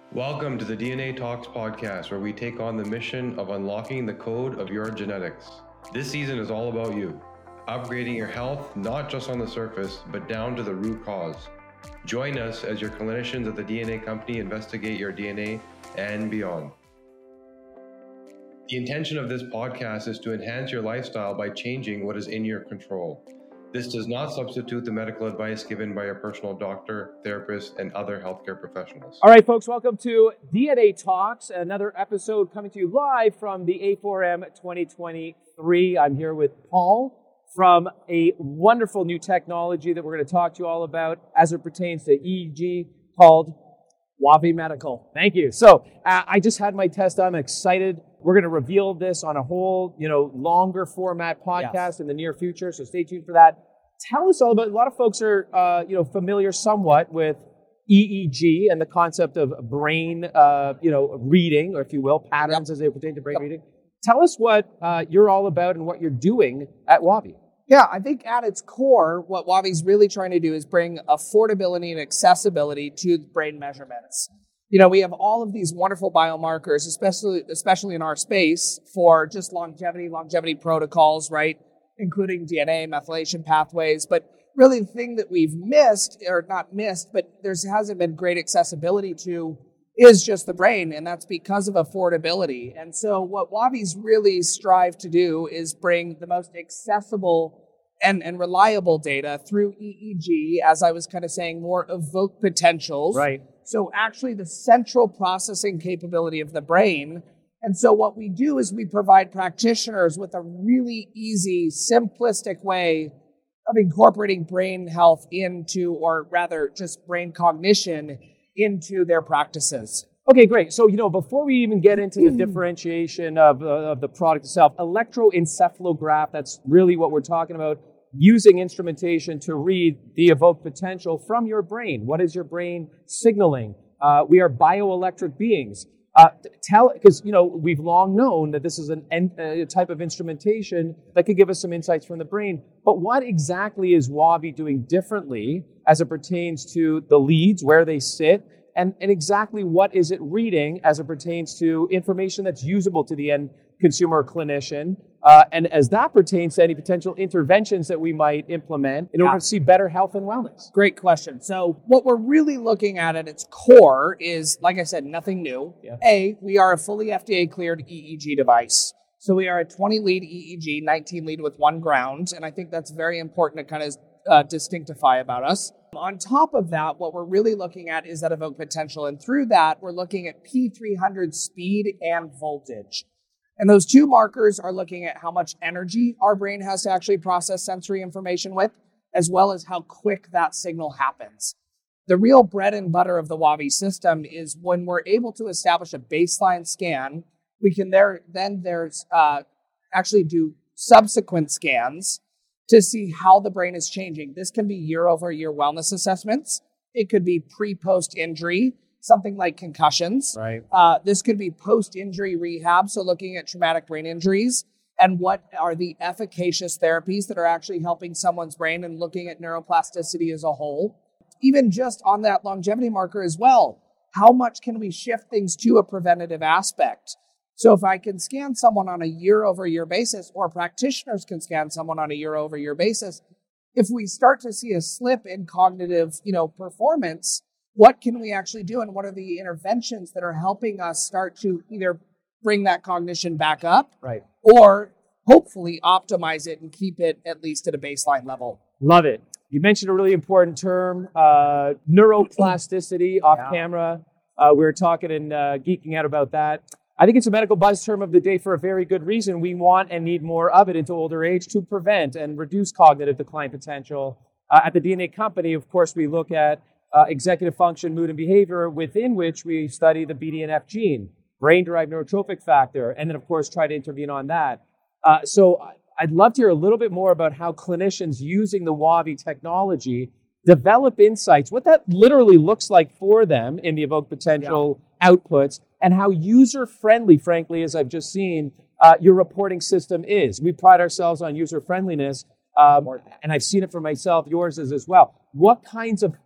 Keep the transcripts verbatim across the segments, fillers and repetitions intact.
Welcome to the D N A Talks podcast, where we take on the mission of unlocking the code of your genetics. This season is all about you, upgrading your health, not just on the surface, but down to the root cause. Join us as your clinicians at the D N A Company investigate your D N A and beyond. The intention of this podcast is to enhance your lifestyle by changing what is in your control. This does not substitute the medical advice given by your personal doctor, therapist, and other healthcare professionals. All right, folks, welcome to D N A Talks, another episode coming to you live from the A four M twenty twenty-three. I'm here with Paul from a wonderful new technology that we're going to talk to you all about as it pertains to E E G called Wavi Medical. Thank you. So uh, I just had my test. I'm excited. We're going to reveal this on a whole, you know, longer format podcast yes. in the near future. So stay tuned for that. Tell us all about, a lot of folks are, uh, you know, familiar somewhat with E E G and the concept of brain, uh, you know, reading, or if you will, patterns yep. as they pertain to brain yep. reading. Tell us what uh, you're all about and what you're doing at Wavi. Yeah, I think at its core, what Wavi's really trying to do is bring affordability and accessibility to brain measurements. You know, we have all of these wonderful biomarkers, especially especially in our space, for just longevity, longevity protocols, right? Including D N A, methylation pathways. But really the thing that we've missed, or not missed, but there hasn't been great accessibility to, is just the brain, and that's because of affordability. And so what Wavi's really strive to do is bring the most accessible and, and reliable data through E E G, as I was kind of saying, more evoked potentials. Right. So actually the central processing capability of the brain. And so what we do is we provide practitioners with a really easy, simplistic way of incorporating brain health into, or rather just brain cognition into their practices. Okay, great. So, you know, before we even get into the differentiation of, uh, of the product itself, electroencephalograph, that's really what we're talking about, using instrumentation to read the evoked potential from your brain. What is your brain signaling? Uh, we are bioelectric beings. Uh, tell, because, you know, we've long known that this is an, a type of instrumentation that could give us some insights from the brain. But what exactly is Wavi doing differently as it pertains to the leads, where they sit, and, and exactly what is it reading as it pertains to information that's usable to the end consumer or clinician, uh, and as that pertains to any potential interventions that we might implement in order yeah. to see better health and wellness? Great question. So what we're really looking at at its core is, like I said, nothing new. Yeah. A, we are a fully F D A-cleared E E G device. So we are a twenty lead E E G, nineteen lead with one ground, and I think that's very important to kind of uh, distinctify about us. On top of that, what we're really looking at is that evoked potential, and through that, we're looking at P three hundred speed and voltage. And those two markers are looking at how much energy our brain has to actually process sensory information with, as well as how quick that signal happens. The real bread and butter of the Wavi system is when we're able to establish a baseline scan, we can there then there's uh, actually do subsequent scans to see how the brain is changing. This can be year-over-year wellness assessments. It could be pre-post injury, something like concussions. Right. Uh, this could be post-injury rehab, so looking at traumatic brain injuries and what are the efficacious therapies that are actually helping someone's brain, and looking at neuroplasticity as a whole. Even just on that longevity marker as well, how much can we shift things to a preventative aspect? So if I can scan someone on a year-over-year basis, or practitioners can scan someone on a year-over-year basis, if we start to see a slip in cognitive, you know, performance, what can we actually do, and what are the interventions that are helping us start to either bring that cognition back up, right, or hopefully optimize it and keep it at least at a baseline level? Love it. You mentioned a really important term, uh, neuroplasticity, off yeah. camera. Uh, we were talking and uh, geeking out about that. I think it's a medical buzz term of the day for a very good reason. We want and need more of it into older age to prevent and reduce cognitive decline potential. Uh, at the D N A Company, of course, we look at uh, executive function, mood, and behavior, within which we study the B D N F gene, brain-derived neurotrophic factor, and then, of course, try to intervene on that. Uh, so I'd love to hear a little bit more about how clinicians using the Wavi technology develop insights, what that literally looks like for them in the evoked potential yeah. outputs, and how user-friendly, frankly, as I've just seen, uh, your reporting system is. We pride ourselves on user-friendliness, um, and I've seen it for myself, yours is as well. What kinds of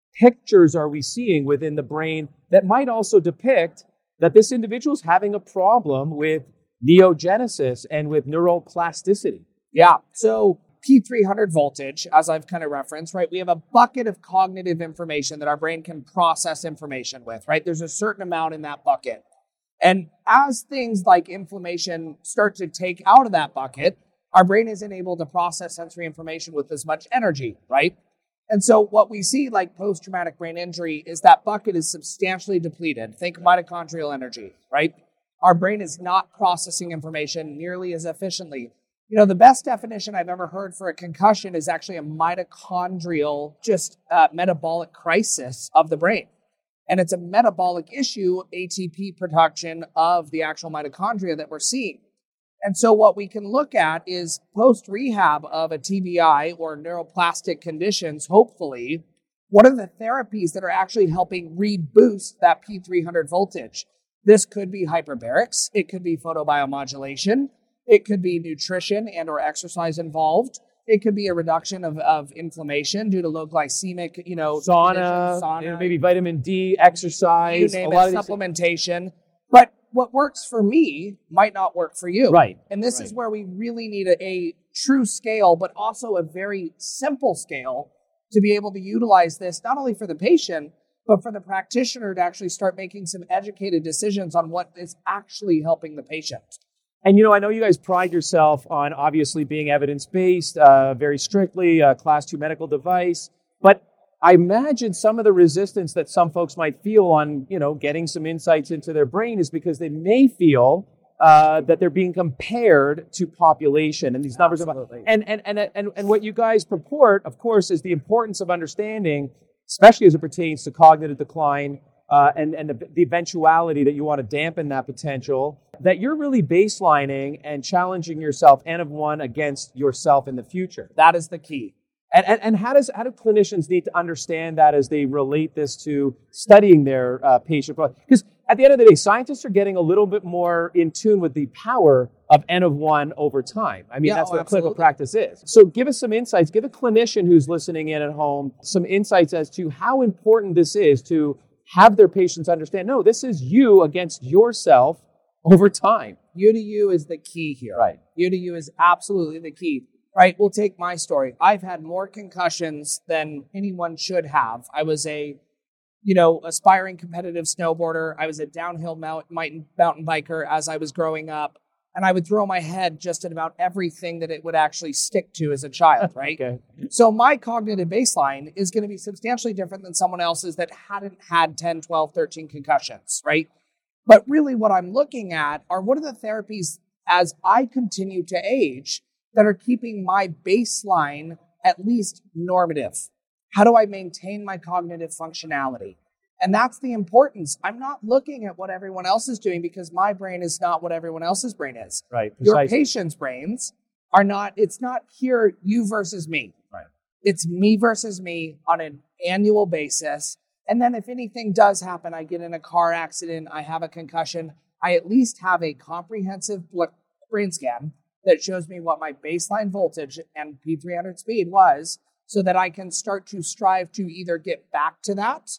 pictures are we seeing within the brain that might also depict that this individual is having a problem with neogenesis and with neuroplasticity? Yeah. So P three hundred voltage, as I've kind of referenced, right? We have a bucket of cognitive information that our brain can process information with, right? There's a certain amount in that bucket. And as things like inflammation start to take out of that bucket, our brain isn't able to process sensory information with as much energy, right? And so what we see like post-traumatic brain injury is that bucket is substantially depleted. Think mitochondrial energy, right? Our brain is not processing information nearly as efficiently. You know, the best definition I've ever heard for a concussion is actually a mitochondrial, just uh, metabolic crisis of the brain. And it's a metabolic issue, A T P production of the actual mitochondria that we're seeing. And so what we can look at is post-rehab of a T B I or neuroplastic conditions, hopefully, what are the therapies that are actually helping reboost that P three hundred voltage? This could be hyperbarics. It could be photobiomodulation. It could be nutrition and or exercise involved. It could be a reduction of, of inflammation due to low glycemic, you know, sauna, sauna, maybe vitamin D, exercise, you name a lot it, of supplementation. But what works for me might not work for you. Right. And this right. is where we really need a, a true scale, but also a very simple scale to be able to utilize this, not only for the patient, but for the practitioner to actually start making some educated decisions on what is actually helping the patient. And, you know, I know you guys pride yourself on obviously being evidence-based, uh, very strictly, a class two medical device. But I imagine some of the resistance that some folks might feel on, you know, getting some insights into their brain is because they may feel uh, that they're being compared to population and these numbers. Absolutely. Of, and, and, and, and, and what you guys purport, of course, is the importance of understanding, especially as it pertains to cognitive decline, Uh, and, and the, the eventuality that you want to dampen that potential, that you're really baselining and challenging yourself, N of one, against yourself in the future. That is the key. And, and, and how does how do clinicians need to understand that as they relate this to studying their uh, patient? Because at the end of the day, scientists are getting a little bit more in tune with the power of N of one over time. I mean, Yeah, that's oh, what absolutely. clinical practice is. So give us some insights. Give a clinician who's listening in at home some insights as to how important this is to have their patients understand, no, this is you against yourself over time. You to you is the key here. Right. You to you is absolutely the key. Right. We'll take my story. I've had more concussions than anyone should have. I was a, you know, aspiring competitive snowboarder. I was a downhill mountain mountain biker as I was growing up. And I would throw my head just at about everything that it would actually stick to as a child, right? Okay. So my cognitive baseline is going to be substantially different than someone else's that hadn't had ten, twelve, thirteen concussions, right? But really what I'm looking at are what are the therapies as I continue to age that are keeping my baseline at least normative? How do I maintain my cognitive functionality? And that's the importance. I'm not looking at what everyone else is doing because my brain is not what everyone else's brain is. Right. Your Precisely. patient's brains are not, it's not here, you versus me. Right. It's me versus me on an annual basis. And then if anything does happen, I get in a car accident, I have a concussion, I at least have a comprehensive bl- brain scan that shows me what my baseline voltage and P three hundred speed was so that I can start to strive to either get back to that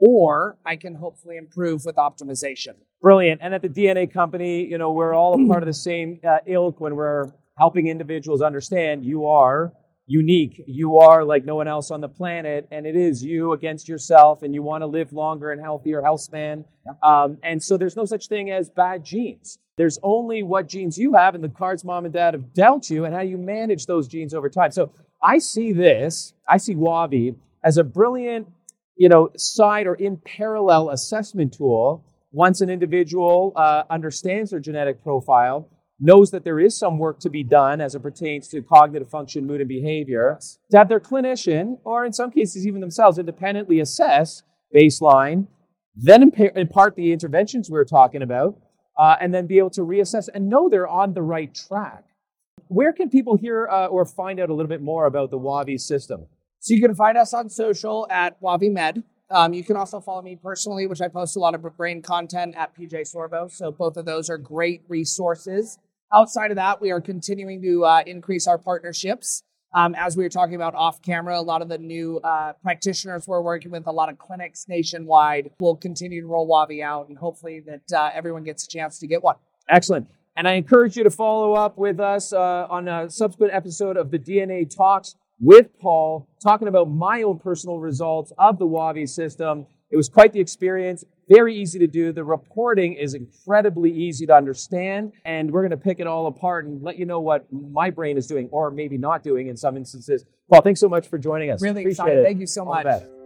or I can hopefully improve with optimization. Brilliant. And at the D N A company, you know, we're all a part of the same uh, ilk when we're helping individuals understand you are unique. You are like no one else on the planet, and it is you against yourself, and you want to live longer and healthier health span. Um, and so there's no such thing as bad genes. There's only what genes you have and the cards mom and dad have dealt you and how you manage those genes over time. So I see this, I see Wavi as a brilliant, you know, side or in parallel assessment tool. Once an individual uh, understands their genetic profile, knows that there is some work to be done as it pertains to cognitive function, mood, and behavior, yes. to have their clinician, or in some cases even themselves, independently assess baseline, then impa- impart the interventions we were talking about, uh, and then be able to reassess and know they're on the right track. Where can people hear uh, or find out a little bit more about the Wavi system? So you can find us on social at WaviMed. Um, you can also follow me personally, which I post a lot of brain content at P J Sorbo. So both of those are great resources. Outside of that, we are continuing to uh, increase our partnerships. Um, as we were talking about off camera, a lot of the new uh, practitioners we're working with, a lot of clinics nationwide will continue to roll Wavi out, and hopefully that uh, everyone gets a chance to get one. Excellent. And I encourage you to follow up with us uh, on a subsequent episode of the D N A Talks with Paul, talking about my own personal results of the Wavi system. It was quite the experience. Very easy to do. The reporting is incredibly easy to understand, and we're going to pick it all apart and let you know what my brain is doing, or maybe not doing in some instances. Paul, thanks so much for joining us. Really Appreciate excited. it. Thank you so All the much. best.